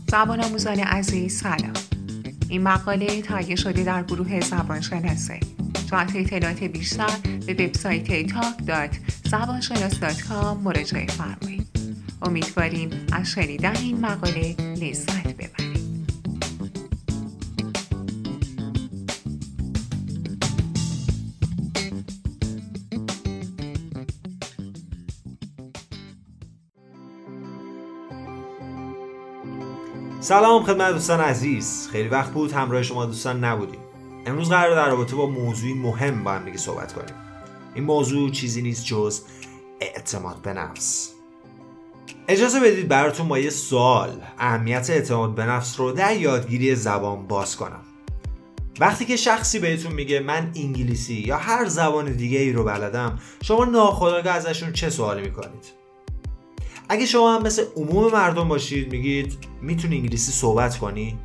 زبان آموزان عزیز سلام. این مقاله تهیه شده در گروه زبانشناسه. جهت اطلاعات بیشتر به وبسایت talk.zabanshanas.com مراجعه فرمایید. امیدواریم از شنیدن این مقاله لذت ببرید. سلام خدمت دوستان عزیز. خیلی وقت بود همراه شما دوستان نبودیم. امروز قراره در رابطه با موضوعی مهم با هم دیگه صحبت کنیم. این موضوع چیزی نیست جز اعتماد به نفس. اجازه بدید براتون با یه سوال اهمیت اعتماد به نفس رو در یادگیری زبان باز کنم. وقتی که شخصی بهتون میگه من انگلیسی یا هر زبان دیگه ای رو بلدم، شما ناخودآگاه ازشون چه سوالی میکنید؟ اگه شما هم مثل عموم مردم باشید میگید میتونی انگلیسی صحبت کنی؟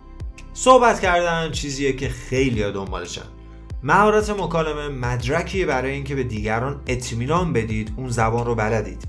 صحبت کردن چیزیه که خیلی‌ها دنبالشن. مهارت مکالمه مدرکیه برای اینکه به دیگران اطمینان بدید اون زبان رو بلدید.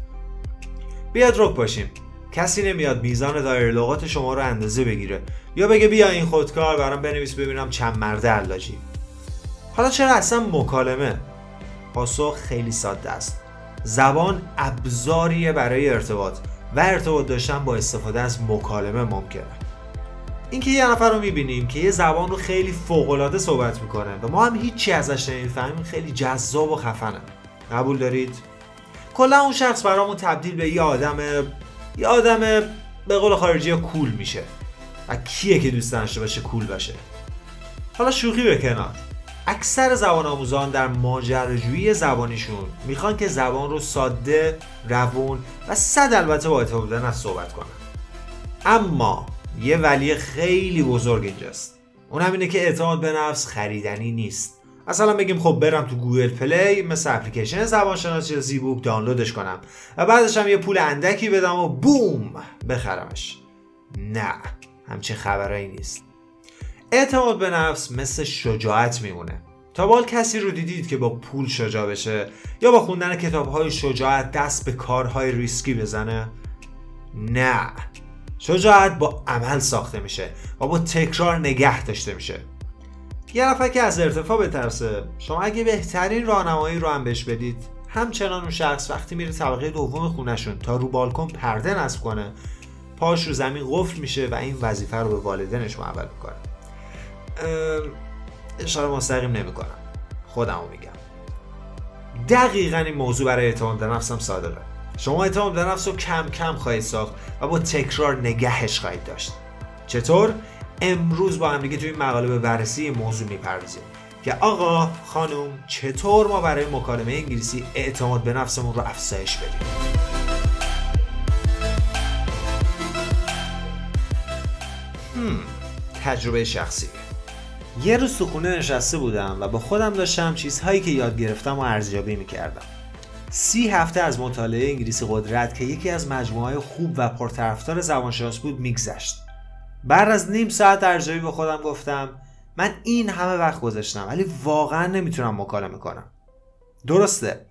بیاد رک باشیم. کسی نمیاد میزان دایره لغات شما رو اندازه بگیره یا بگه بیا این خودکار برام بنویس ببینم چند مرده حلاجی. حالا چرا اصلا مکالمه؟ پاسخ خیلی ساده است. زبان ابزاریه برای ارتباط و ارتباط داشتن با استفاده از مکالمه ممکنه. اینکه یه نفر رو میبینیم که یه زبان رو خیلی فوق‌العاده صحبت میکنه و ما هم هیچی ازش نمیفهمیم خیلی جذاب و خفنه. قبول دارید؟ کلا اون شخص برامون تبدیل به یه آدم به قول خارجی کول میشه. و کیه که دوست داشته باشه کول باشه؟ حالا شوخی به کنار. اکثر زبان آموزان در ماجراجویی زبانیشون میخوان که زبان رو ساده، روون و البته با اعتماد به نفس صحبت کنن. اما یه ولی خیلی بزرگ اینجاست. اون هم اینه که اعتماد به نفس خریدنی نیست. مثلا بگیم خب برم تو گوگل پلی مثل اپلیکیشن زبانشناسی یا زیبوک دانلودش کنم و بعدش هم یه پول اندکی بدم و بوم بخرمش. نه، همچین خبرایی نیست. اعتماد به نفس مثل شجاعت میمونه. تا بال کسی رو دیدید که با پول شجاع بشه یا با خوندن کتاب‌های شجاعت دست به کارهای ریسکی بزنه؟ نه. شجاعت با عمل ساخته میشه و با تکرار نگه داشته میشه. یه نفر که از ارتفاع بترسه، شما اگه بهترین راهنمایی رو هم بهش بدید، همچنان اون شخص وقتی میره طبقه دوم خونه‌شون تا رو بالکن پرده نصب کنه، پاش رو زمین قفل میشه و این وظیفه رو به والدینش محول میکنه. اشاره مستقیم نمی کنم، خودمو میگم. دقیقاً این موضوع برای اعتماد به نفس هم صادقه. شما اعتماد به نفس رو کم کم خواهید ساخت و با تکرار نگهش خواهید داشت. چطور؟ امروز با هم دیگه توی این مقاله به بررسی این موضوع میپردازیم که آقا خانم چطور ما برای مکالمه انگلیسی اعتماد به نفسمون رو افزایش بدیم. تجربه شخصی. یه روز تو خونه نشسته بودم و با خودم داشتم چیزهایی که یاد گرفتم و ارزیابی میکردم. 30 هفته از مطالعه انگلیسی قدرت که یکی از مجموعه‌های خوب و پرطرفدار زبانشناس بود میگذشت. بعد از نیم ساعت ارزیابی به خودم گفتم من این همه وقت گذاشتم ولی واقعا نمیتونم مکالمه کنم. درسته.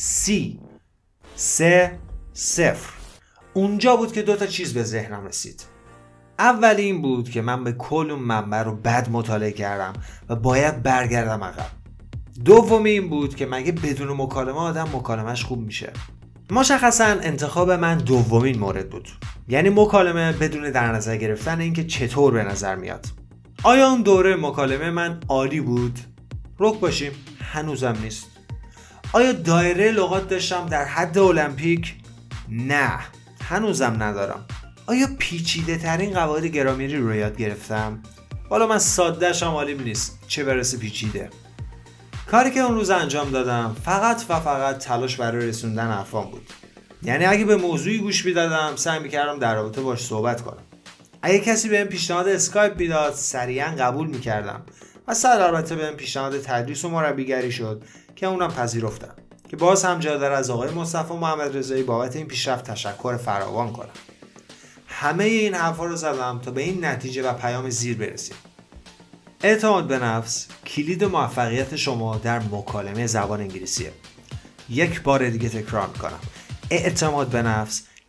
0 اونجا بود که 2 چیز به ذهنم رسید. اولی این بود که من به کل اون منبع رو بد مطالعه کردم و باید برگردم عقب. دومی این بود که مگه بدون مکالمه آدم مکالمهش خوب میشه؟ مشخصا انتخاب من دومین مورد بود. یعنی مکالمه بدون در نظر گرفتن اینکه چطور به نظر میاد. آیا اون دوره مکالمه من عالی بود؟ رک باشیم هنوزم نیست. آیا دایره لغات داشتم در حد المپیک؟ نه، هنوزم ندارم. آیا پیچیده ترین قواعد گرامری رو یاد گرفتم؟ حالا من ساده‌شم عالیم نیست، چه برسه پیچیده. کاری که اون روز انجام دادم فقط تلاش برای رسوندن حرفام بود. یعنی اگه به موضوعی گوش میدادم سعی میکردم در رابطه باش صحبت کنم. اگه کسی بهم پیشنهاد اسکایپ میداد سریعا قبول میکردم. و البته بهم پیشنهاد تدریس و مربیگری شد که اونم پذیرفتم که باز هم جا داره از آقای مصطفی محمدرضایی بابت این پیشرفت تشکر فراوان کنم. همه این حرفا رو زدم تا به این نتیجه و پیام زیر برسیم. اعتماد به نفس کلید موفقیت شما در مکالمه زبان انگلیسیه. یک بار دیگه تکرار میکنم. اعتماد به نفس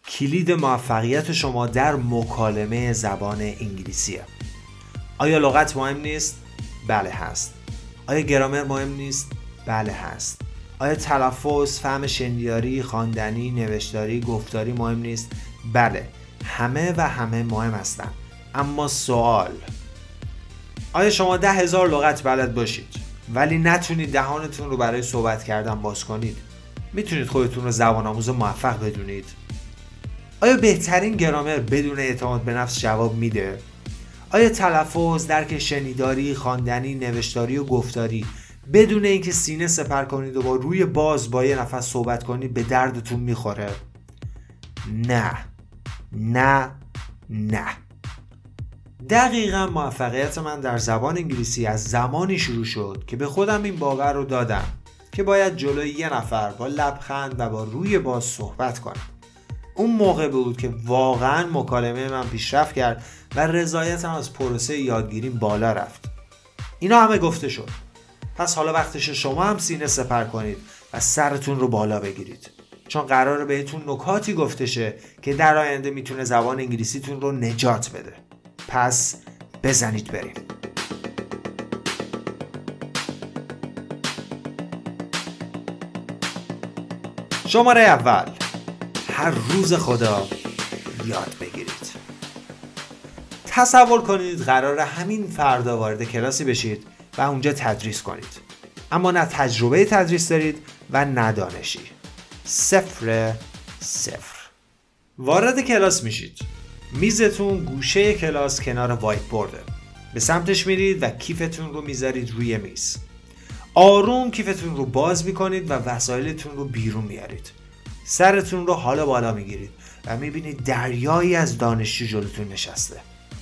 کلید موفقیت شما در مکالمه زبان انگلیسیه. آیا لغت مهم نیست؟ بله هست. آیا گرامر مهم نیست؟ بله هست. آیا تلفظ، فهم شنیداری، خواندنی، نوشتاری، گفتاری مهم نیست؟ بله، همه و همه مهم هستند. اما سوال، آیا شما 10,000 لغت بلد باشید ولی نتونید دهانتون رو برای صحبت کردن باز کنید؟ میتونید خودتون رو زبان آموز موفق بدونید؟ آیا بهترین گرامر بدون اعتماد به نفس جواب میده؟ آیا تلفظ، درک شنیداری، خواندنی، نوشتاری و گفتاری بدون اینکه سینه سپر کنید و با روی باز با یه نفس صحبت کنید به دردتون میخوره؟ نه نه نه. دقیقا موفقیت من در زبان انگلیسی از زمانی شروع شد که به خودم این باور رو دادم که باید جلوی یه نفر با لبخند و با روی باز صحبت کنم. اون موقع بود که واقعا مکالمه من پیشرفت کرد و رضایتم از پروسه یادگیریم بالا رفت. اینا همه گفته شد. پس حالا وقتشه شما هم سینه سپر کنید و سرتون رو بالا بگیرید، چون قراره بهتون نکاتی گفته شه که در آینده میتونه زبان انگلیسیتون رو نجات بده. پس بزنید بریم. شماره اول، هر روز خدا یاد بگیرید. تصور کنید قراره همین فردا وارد کلاسی بشید و اونجا تدریس کنید، اما نه تجربه تدریس دارید و نه دانشی. 0 0. وارد کلاس میشید. میزتون گوشه کلاس کنار وایت بورده. به سمتش میرید و کیفتون رو میذارید روی میز. آروم کیفتون رو باز میکنید و وسایلتون رو بیرون میارید. سرتون رو حالا بالا میگیرید و میبینید دریایی از دانشجو جلوتون نشسته.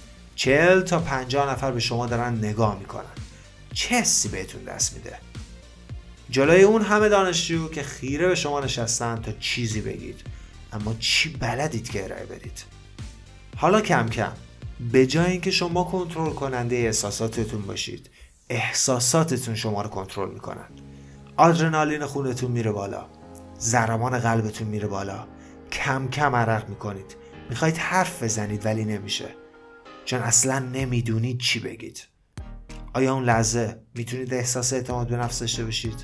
40 تا 50 نفر به شما دارن نگاه میکنن. چه حسی بهتون دست میده؟ جلوی اون همه دانشجو که خیره به شما نشستن تا چیزی بگید، اما چی بلدید که ارائه بدید؟ حالا کم کم به جای اینکه شما کنترل کننده احساساتتون باشید، احساساتتون شما رو کنترل میکنن. آدرنالین خونتون میره بالا، ضربان قلبتون میره بالا، کم کم عرق میکنید، میخواید حرف بزنید ولی نمیشه، چون اصلا نمیدونید چی بگید. آیا اون لحظه میتونید احساس اعتماد به نفس داشته باشید؟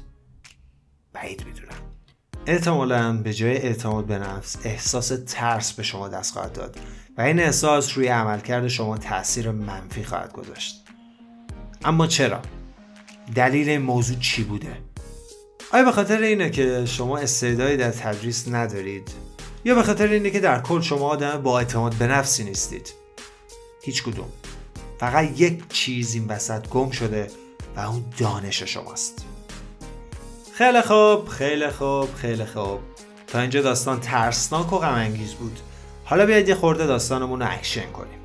بعید میدونم. احتمالاً به جای اعتماد به نفس احساس ترس به شما دست خواهد داد و این احساس روی عملکرد شما تأثیر منفی خواهد گذاشت. اما چرا؟ دلیل این موضوع چی بوده؟ آیا به خاطر اینه که شما استعدادی در تدریس ندارید؟ یا به خاطر اینه که در کل شما آدم با اعتماد به نفسی نیستید؟ هیچ کدوم. فقط یک چیز این وسط گم شده و اون دانش شماست. خیلی خوب، خیلی خوب، خیلی خوب. تا اینجا داستان ترسناک و غم انگیز بود. حالا بیاید یه خورده داستانمون رو اکشن کنیم.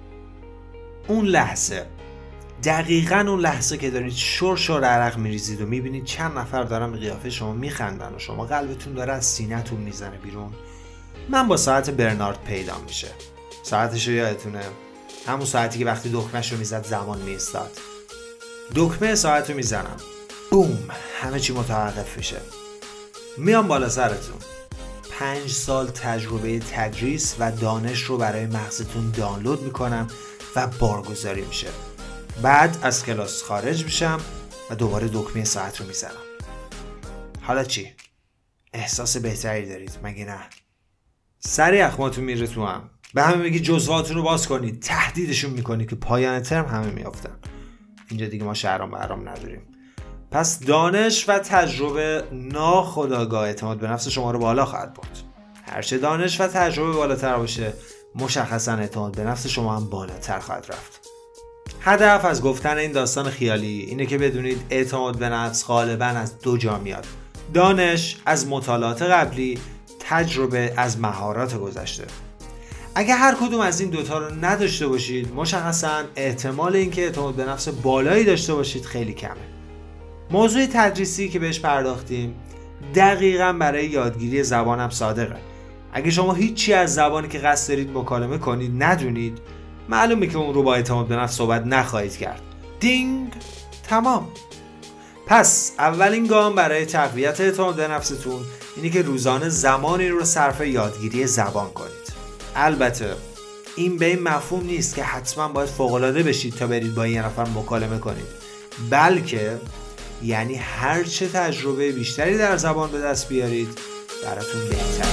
اون لحظه، دقیقاً اون لحظه که دارید شور عرق میریزید و میبینید چند نفر دارن به قیافه شما میخندن و شما قلبتون داره از سینه‌تون میزنه بیرون، من با ساعت برنارد پیدا میشه. ساعتشو یادتونه؟ همون ساعتی که وقتی دکمه‌شو میزد زمان میستاد. دکمه ساعتو میزنم، بوم، همه چی متوقف میشه. میام بالا سرتون. 5 سال تجربه تدریس و دانش رو برای مغزتون دانلود میکنم و بارگذاری میشه. بعد از کلاس خارج میشم و دوباره دکمه ساعت رو میزنم. حالا چی؟ احساس بهتری دارید مگه نه؟ سری اخماتون میره تو هم. به همه میگی جزواتون رو باز کنید، تهدیدشون میکنید که پایان ترم همه میافتن. اینجا دیگه ما شهرام برام نداریم. پس دانش و تجربه ناخودآگاه اعتماد به نفس شما رو بالا خواهد برد. هرچه دانش و تجربه بالاتر باشه، مشخصا اعتماد به نفس شما هم بالاتر خواهد رفت. هدف از گفتن این داستان خیالی اینه که بدونید اعتماد به نفس غالباً از 2 جا میاد. دانش از مطالعات قبلی، تجربه از مهارات گذشته. اگه هر کدوم از این دوتا رو نداشته باشید، مشخصاً احتمال اینکه اعتماد به نفس بالایی داشته باشید خیلی کمه. موضوع تدریسی که بهش پرداختیم دقیقاً برای یادگیری زبان هم صادقه. اگه شما هیچی از زبانی که قصد دارید مکالمه کنید ندونید، معلومه که اون رو با اعتماد به نفس صحبت نخواهید کرد. دینگ، تمام. پس اولین گام برای تقویت اعتماد به نفستون اینه که روزانه زمانی رو صرف یادگیری زبان کنید. البته این به این مفهوم نیست که حتما باید فوق‌العاده بشید تا برید با یه نفر مکالمه کنید، بلکه یعنی هر چه تجربه بیشتری در زبان به دست بیارید براتون بهتره.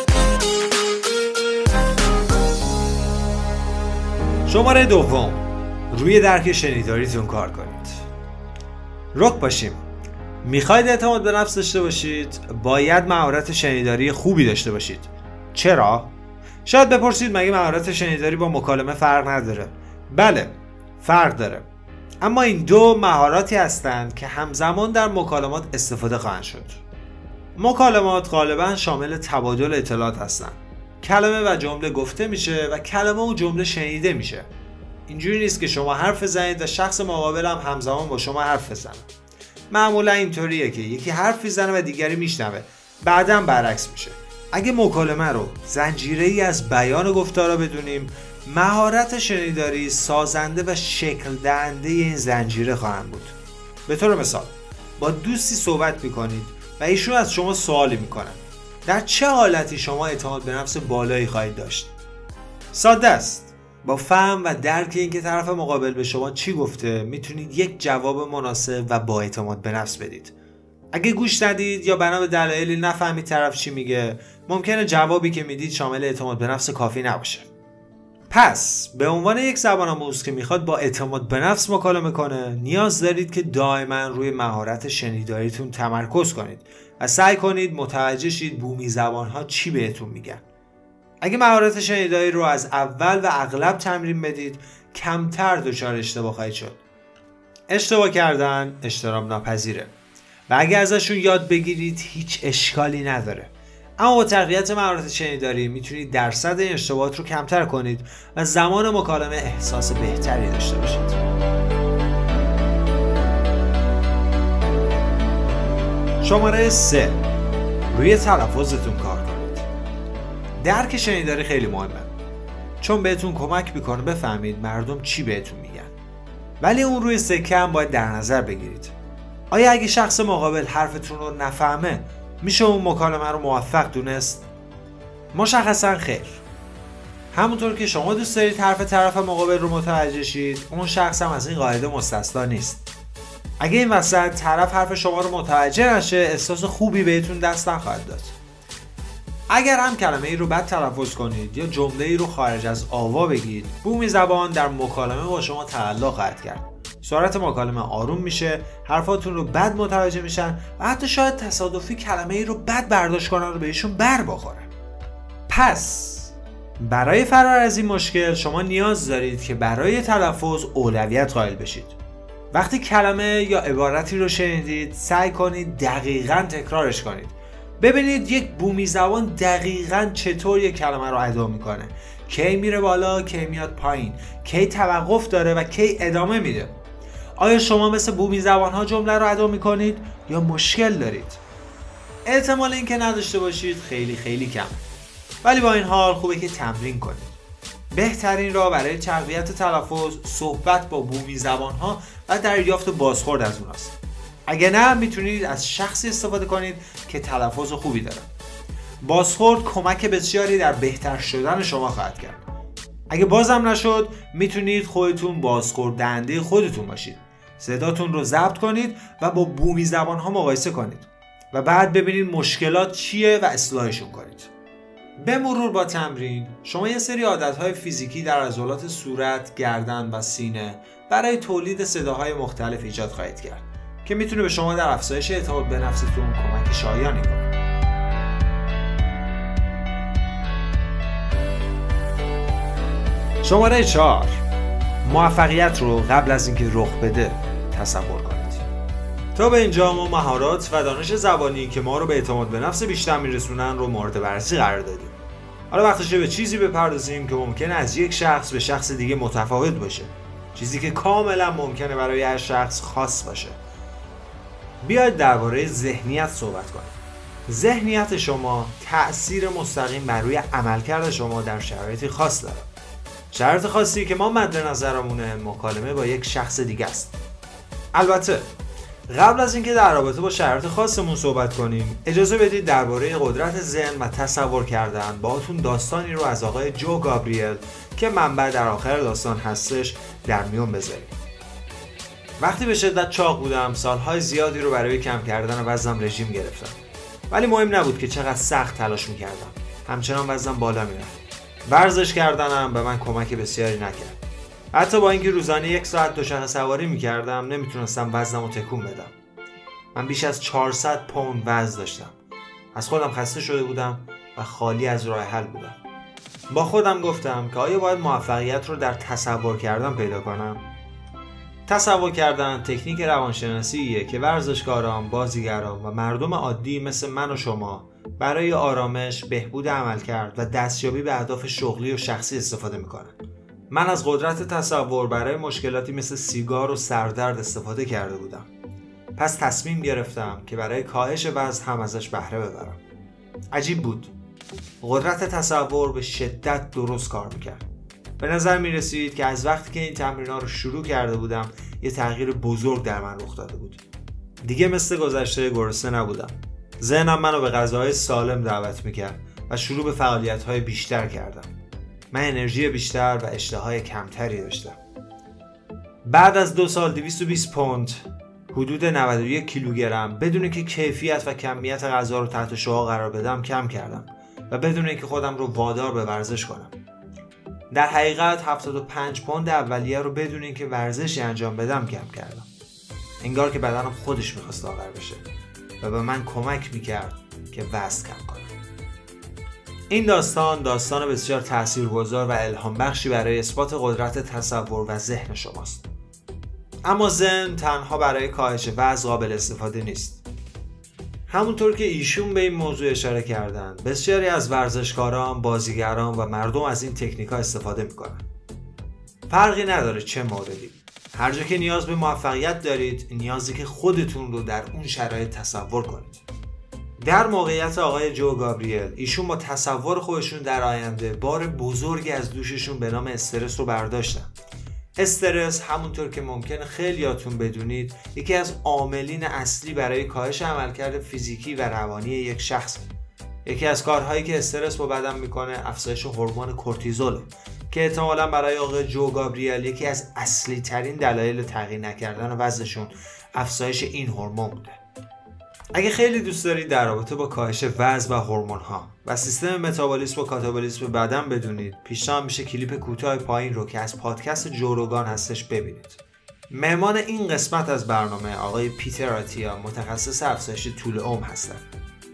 شماره دوم، روی درک شنیداریتون کار کنید. رک باشیم. میخواید اعتماد به نفس داشته باشید، باید مهارت شنیداری خوبی داشته باشید. چرا؟ شاید بپرسید مگه مهارت شنیداری با مکالمه فرق نداره؟ بله، فرق داره. اما این دو مهاراتی هستند که همزمان در مکالمات استفاده خواهند شد. مکالمات غالبا شامل تبادل اطلاعات هستند. کلمه و جمله گفته میشه و کلمه و جمله شنیده میشه. اینجوری نیست که شما حرف بزنید و شخص مقابل هم همزمان با شما حرف بزنه. معمولا اینطوریه که یکی حرف میزنه و دیگری میشنوه، بعداً برعکس میشه. اگه مکالمه رو زنجیره‌ای از بیان گفتارا بدونیم، مهارت شنیداری سازنده و شکل دهنده این زنجیره خواهند بود. به طور مثال، با دوستی صحبت میکنید و ایشون از شما سوالی میکنن. در چه حالتی شما اعتماد به نفس بالایی خواهید داشت؟ ساده است. با فهم و درک اینکه طرف مقابل به شما چی گفته، میتونید یک جواب مناسب و با اعتماد به نفس بدید. اگه گوش ندید یا بنا به دلایلی نفهمید طرف چی میگه، ممکنه جوابی که میدید شامل اعتماد به نفس کافی نباشه. پس به عنوان یک زبان آموز که میخواد با اعتماد به نفس مکالمه کنه، نیاز دارید که دائما روی مهارت شنیداریتون تمرکز کنید و سعی کنید متوجه شید بومی زبانها چی بهتون میگن. اگه مهارت شنیداری رو از اول و اغلب تمرین بدید، کمتر دچار اشتباه خواهید شد. اشتباه کردن اجتناب ناپذیره و اگه ازشون یاد بگیرید هیچ اشکالی نداره. اما با تقویت مهارت شنیداری میتونید درصد این اشتباهات رو کمتر کنید و زمان مکالمه احساس بهتری داشته باشید. شماره 3، روی تلفظتون کار کنید. درک شنیداری خیلی مهمه، چون بهتون کمک میکنه بفهمید مردم چی بهتون میگن. ولی اون روی سکه هم باید در نظر بگیرید. آیا اگه شخص مقابل حرفتون رو نفهمه، میشه اون مکالمه رو موفق دونست؟ مشخصا خیر. همونطور که شما دوست دارید حرف طرف مقابل رو متوجه شید، اون شخص هم از این قاعده مستثنا نیست. اگه این وسط طرف حرف شما رو متوجه نشه، احساس خوبی بهتون دست نخواهد داد. اگر هم کلمه ای رو بد تلفظ کنید یا جمله ای رو خارج از آوا بگید، بومی زبان در مکالمه با شما تعلق خواهد کرد. سرعت مکالمه آروم میشه، حرفاتون رو بد متوجه میشن و حتی شاید تصادفی کلمه ای رو بد برداشت کنن و بهشون بر بخوره. پس برای فرار از این مشکل شما نیاز دارید که برای تلفظ اولویت قائل بشید. وقتی کلمه یا عبارتی رو شنیدید، سعی کنید دقیقاً تکرارش کنید. ببینید یک بومی زبان دقیقاً چطور یک کلمه رو ادا میکنه، کی میره بالا، کی میاد پایین، کی توقف داره و کی ادامه میده. آیا شما مثل بومی زبان‌ها جمله رو ادا میکنید یا مشکل دارید؟ احتمال اینکه نداشته باشید خیلی خیلی کم، ولی با این حال خوبه که تمرین کنید. بهترین راه برای تقویت تلفظ صحبت با بومی زبان‌ها و دریافت بازخورد از اوناست. اگه نه، میتونید از شخصی استفاده کنید که تلفظ خوبی داره. بازخورد کمک بسیاری در بهتر شدن شما خواهد کرد. اگه بازم نشد، میتونید خودتون بازخورد دهنده خودتون باشید. صداتون رو ضبط کنید و با بومی زبان‌ها مقایسه کنید و بعد ببینید مشکلات چیه و اصلاحشون کنید. به مرور با تمرین، شما یه سری عادت‌های فیزیکی در عضلات صورت، گردن و سینه برای تولید صداهای مختلف ایجاد خواهید کرد که میتونه به شما در افزایش اعتماد به نفستون کمک شایانی کنه. شماره 4، موفقیت رو قبل از اینکه رخ بده تصور کنید. تا به اینجا ما مهارات و دانش زبانی که ما رو به اعتماد به نفس بیشتر میرسونن رو مورد بررسی قرار دادیم. حالا وقتشه به چیزی بپردازیم که ممکنه از یک شخص به شخص دیگه متفاوت باشه، چیزی که کاملا ممکنه برای هر شخص خاص باشه. بیاید درباره ذهنیت صحبت کنیم. ذهنیت شما تأثیر مستقیم بر روی عملکرد شما در شرایطی خاص داره. شرایط خاصی که ما مد نظرمونه مکالمه با یک شخص دیگه است. البته قبل از اینکه در رابطه با شرایط خاصمون صحبت کنیم، اجازه بدید درباره قدرت ذهن و تصور کردن باهاتون داستانی رو از آقای جو گابریل که منبع در آخر داستان هستش در میون بذاریم. وقتی به شدت چاق بودم، سالهای زیادی رو برای کم کردن وزنم رژیم گرفتم. ولی مهم نبود که چقدر سخت تلاش می‌کردم. همچنان وزنم بالا میرفت. ورزش کردنم به من کمک بسیاری نکرد. حتی با اینکه روزانه 1 ساعت دوچرخه سواری می‌کردم، نمیتونستم وزنمو تکون بدم. من بیش از 400 پوند وزن داشتم. از خودم خسته شده بودم و خالی از راه حل بودم. با خودم گفتم که آیا باید موفقیت رو در تصور کردن پیدا کنم؟ تصور کردن تکنیک روانشناسیه که ورزشکاران، بازیگران و مردم عادی مثل من و شما برای آرامش، بهبود عملکرد و دستیابی به اهداف شغلی و شخصی استفاده میکنن. من از قدرت تصور برای مشکلاتی مثل سیگار و سردرد استفاده کرده بودم. پس تصمیم گرفتم که برای کاهش وزن هم ازش بهره ببرم. عجیب بود. قدرت تصور به شدت درست کار میکرد. به نظر میرسید که از وقتی که این تمرین‌ها رو شروع کرده بودم یه تغییر بزرگ در من رخ داده بود. دیگه مثل گذشته گرسنه نبودم. ذهنم منو به غذاهای سالم دعوت میکرد و شروع به فعالیت‌های بیشتر کردم. من انرژی بیشتر و اشتهای کمتری داشتم. بعد از 2 سال 220 پوند، حدود 91 کیلوگرم، بدون که کیفیت و کمیت غذا رو تحت شعاع قرار بدم کم کردم و بدون اینکه خودم رو وادار به ورزش کنم. در حقیقت 75 پوند اولیه رو بدون اینکه ورزشی انجام بدم کم کردم. انگار که بدنم خودش می‌خواست لاغر بشه و به من کمک می‌کرد که وزن کم کنم. این داستان بسیار تاثیرگذار و الهام بخشی برای اثبات قدرت تصور و ذهن شماست. اما ذهن تنها برای کاهش وزن قابل استفاده نیست. همونطور که ایشون به این موضوع اشاره کردن، بسیاری از ورزشکاران، بازیگران و مردم از این تکنیک‌ها استفاده میکنن. فرقی نداره چه موردی. هر جا که نیاز به موفقیت دارید، نیازی که خودتون رو در اون شرایط تصور کنید. در موقعیت آقای جو گابریل، ایشون با تصور خودشون در آینده بار بزرگی از دوششون به نام استرس رو برداشتن. استرس همونطور که ممکنه خیلیاتون بدونید یکی از عاملین اصلی برای کاهش عملکرد فیزیکی و روانی یک شخص. یکی از کارهایی که استرس با بدن میکنه افزایش هورمون کورتیزول که احتمالاً برای آقای جو گابریل یکی از اصلی ترین دلایل تغییر نکردن وزنشون افزایش این هورمون بوده. اگه خیلی دوست دارید در رابطه با کاهش وزن و هورمون‌ها و سیستم متابولیسم و کاتابولیسم بدن بدونید، پیشنهاد میشه کلیپ کوتاه پایین رو که از پادکست جو روگان هستش ببینید. مهمان این قسمت از برنامه آقای پیتر آتیا متخصص افزایش طول عمر هستند.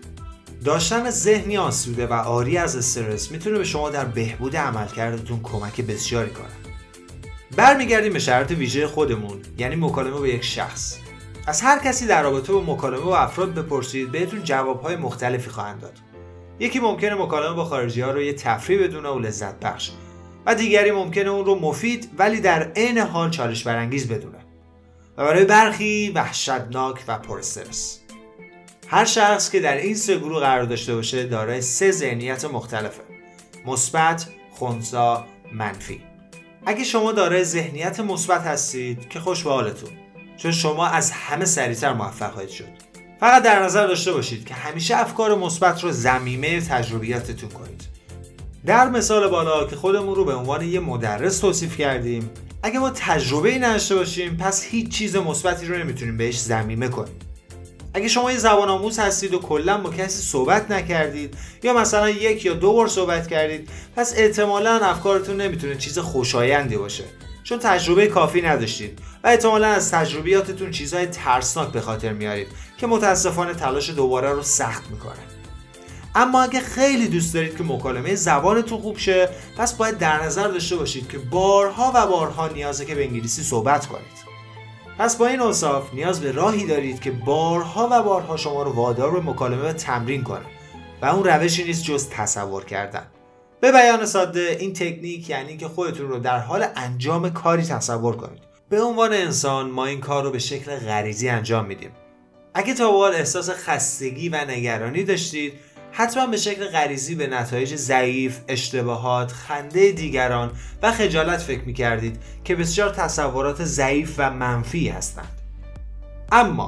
داشتن ذهنی آسوده و عاری از استرس میتونه به شما در بهبود عملکردتون کمک بسیاری کنه. برمیگردیم به شرط ویژه خودمون، یعنی مکالمه با یک شخص. از هر کسی در رابطه با مکالمه با افراد بپرسید، بهتون جوابهای مختلفی خواهند داد. یکی ممکنه مکالمه با خارجی‌ها رو یه تفریح بدونه و لذت بخش و دیگری ممکنه اون رو مفید ولی در عین حال چالش برانگیز بدونه و برای برخی وحشتناک و پر استرس. هر شخص که در این 3 گروه قرار داشته باشه دارای 3 ذهنیت مختلفه: مثبت، خنثی، منفی. اگه شما دارای ذهنیت مثبت هستید که خوش به حالتون، چون شما از همه سریعتر موفق خواهید شد. فقط در نظر داشته باشید که همیشه افکار مثبت رو ضمیمه تجربیاتتون کنید. در مثال بالا که خودمون رو به عنوان یه مدرس توصیف کردیم، اگه ما تجربه‌ای نداشته باشیم پس هیچ چیز مثبتی رو نمیتونیم بهش ضمیمه کنیم. اگه شما یه زبان آموز هستید و کلا با کسی صحبت نکردید یا مثلا 1 یا 2 بار صحبت کردید، پس احتمالاً افکارتون نمیتونه چیز خوشایندی باشه، چون تجربه کافی نداشتید و احتمالاً از تجربیاتتون چیزهای ترسناک به خاطر میارید که متاسفانه تلاش دوباره رو سخت میکنه. اما اگه خیلی دوست دارید که مکالمه زبانتون خوب شه، پس باید در نظر داشته باشید که بارها و بارها نیازه که به انگلیسی صحبت کنید. پس با این اوصاف نیاز به راهی دارید که بارها و بارها شما رو وادار به مکالمه و تمرین کنه و اون روشی نیست جز تصور کردن. به بیان ساده، این تکنیک یعنی که خودتون رو در حال انجام کاری تصور کنید. به عنوان انسان ما این کار رو به شکل غریزی انجام میدیم. اگه تا به حال احساس خستگی و نگرانی داشتید، حتما به شکل غریزی به نتایج ضعیف، اشتباهات، خنده دیگران و خجالت فکر می‌کردید که بسیار تصورات ضعیف و منفی هستند. اما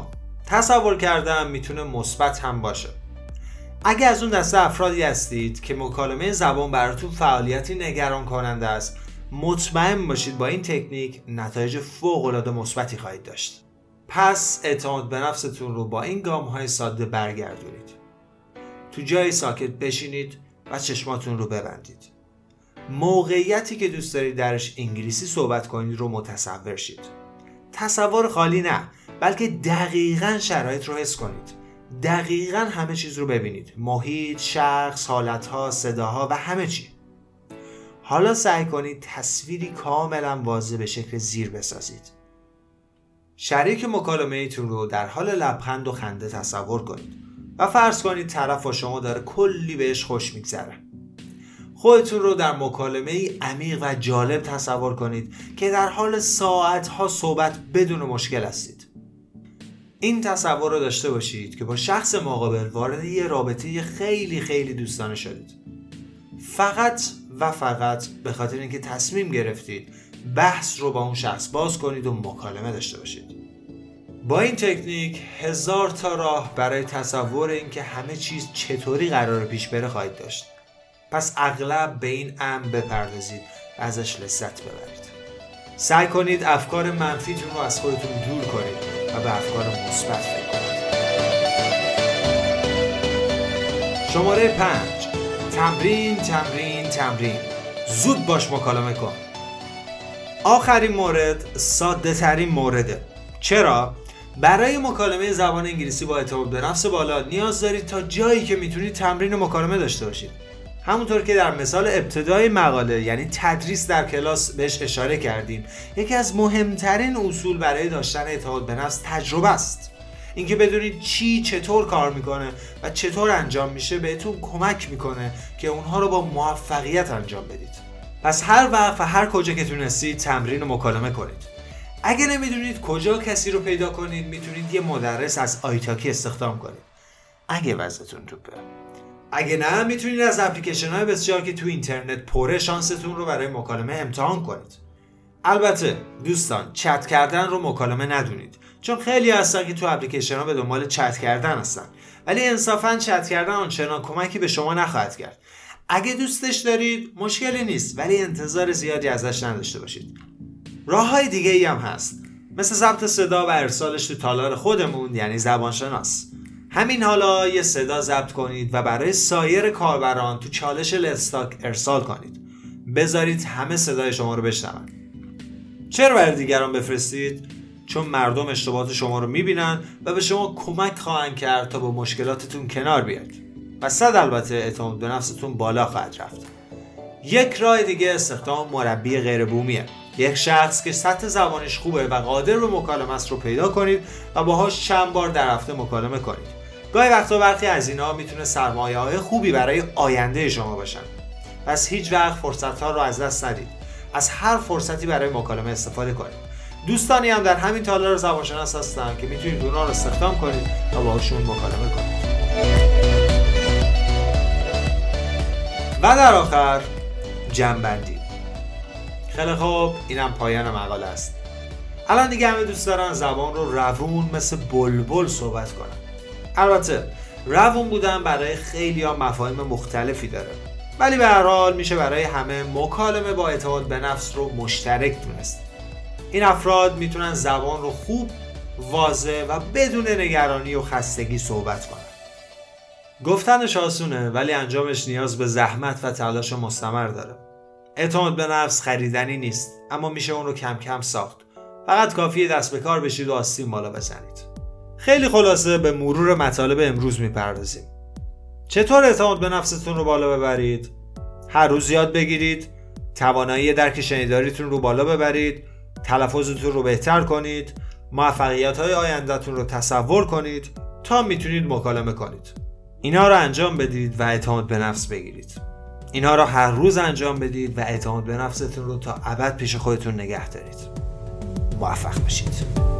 تصور کردن میتونه مثبت هم باشه. اگه از اون دسته افرادی هستید که مکالمه زبان براتون فعالیتی نگران کننده است، مطمئن باشید با این تکنیک نتایج فوق‌العاده مثبتی خواهید داشت. پس اعتماد به نفستون رو با این گام‌های ساده برگردونید. تو جای ساکت بشینید و چشماتون رو ببندید. موقعیتی که دوست دارید درش انگلیسی صحبت کنید رو متصور شید. تصور خالی نه، بلکه دقیقاً شرایط رو حس کنید. دقیقاً همه چیز رو ببینید. محیط، شخص، حالتها، صداها و همه چی. حالا سعی کنید تصویری کاملا واضح به شکل زیر بسازید. شریک مکالمه ایتون رو در حال لبخند و خنده تصور کنید و فرض کنید طرف با شما داره کلی بهش خوش میگذره. خودتون رو در مکالمه ای عمیق و جالب تصور کنید که در حال ساعتها صحبت بدون مشکل هستید. این تصور رو داشته باشید که با شخص مقابل وارد یه رابطه خیلی خیلی دوستانه شدید. فقط و فقط به خاطر اینکه تصمیم گرفتید بحث رو با اون شخص باز کنید و مکالمه داشته باشید. با این تکنیک 1000 تا راه برای تصور اینکه همه چیز چطوری قراره پیش بره خواهید داشت. پس اغلب به این امر بپردازید و ازش لذت ببرید. سعی کنید افکار منفیتون رو از خودتون دور کنید و به افکار مثبت فکر کنید. شماره 5. تمرین. زود باش مکالمه کن. آخرین مورد ساده ترین مورده. چرا؟ برای مکالمه زبان انگلیسی با اعتماد به نفس بالا نیاز دارید تا جایی که میتونید تمرین مکالمه داشته باشید. همونطور که در مثال ابتدای مقاله یعنی تدریس در کلاس بهش اشاره کردیم، یکی از مهمترین اصول برای داشتن اعتماد به نفس تجربه است. اینکه بدونید چی چطور کار میکنه و چطور انجام میشه بهتون کمک میکنه که اونها رو با موفقیت انجام بدید. پس هر وقت و هر کجا که تونستید تمرین مکالمه کنید. اگه نمیدونید کجا کسی رو پیدا کنید، میتونید یه مدرس از آیتاکی استخدام کنید اگه وضعتون توپه. اگه نه، میتونید از اپلیکیشن های بسیار که تو اینترنت پره شانستون رو برای مکالمه امتحان کنید. البته دوستان، چت کردن رو مکالمه ندونید، چون خیلی هستن که تو اپلیکیشن ها به دنبال چت کردن هستن، ولی انصافاً چت کردن آنچنان کمکی به شما نخواهد کرد. اگه دوستش دارید مشکلی نیست، ولی انتظار زیادی ازش نداشته باشید. راه‌های دیگه‌ای هم هست، مثل ضبط صدا و ارسالش تو تالار خودمون یعنی زبانشناس. همین حالا یه صدا ضبط کنید و برای سایر کاربران تو چالش لتستاک ارسال کنید. بذارید همه صدای شما رو بشنون. چرا برای دیگران بفرستید؟ چون مردم اشتباهات شما رو میبینن و به شما کمک خواهند کرد تا با مشکلاتتون کنار بیاید. و صد البته اعتماد به نفستون بالا خواهد رفت. یک راه دیگه استخدام مربی غیر بومیه. یک شخص که سطح زبانش خوبه و قادر به مکالمه است رو پیدا کنید و باهاش چند بار در هفته مکالمه کنید. گاهی وقتا برخی از اینا میتونه سرمایه‌های خوبی برای آینده شما باشن. پس هیچ وقت فرصت‌ها رو از دست ندید. از هر فرصتی برای مکالمه استفاده کنید. دوستانی هم در همین تالار زبانشناس هستن که میتونید اونها رو استخدام کنید و باهاشون مکالمه کنید. و در آخر جمع‌بندی. خیلی خوب، اینم پایان مقاله است. الان دیگه همه دوست دارن زبان رو روون مثل بلبل صحبت کنن. البته روون بودن برای خیلی‌ها مفاهیم مختلفی داره، ولی به هر حال میشه برای همه مکالمه با اعتماد به نفس رو مشترک دونست. این افراد میتونن زبان رو خوب، واضح و بدون نگرانی و خستگی صحبت کنن. گفتنش آسونه، ولی انجامش نیاز به زحمت و تلاش مستمر داره. اعتماد به نفس خریدنی نیست، اما میشه اون رو کم کم ساخت. فقط کافیه دست به کار بشید و آستین بالا بزنید. خیلی خلاصه به مرور مطالب امروز میپردازیم. چطور اعتماد به نفستون رو بالا ببرید؟ هر روز یاد بگیرید، توانایی درک شنیداریتون رو بالا ببرید، تلفظتون رو بهتر کنید، موفقیت‌های آینده‌تون رو تصور کنید تا میتونید مکالمه کنید. اینا رو انجام بدید و اعتماد به نفس بگیرید. اینا رو هر روز انجام بدید و اعتماد به نفستون رو تا ابد پیش خودتون نگه دارید. موفق باشید.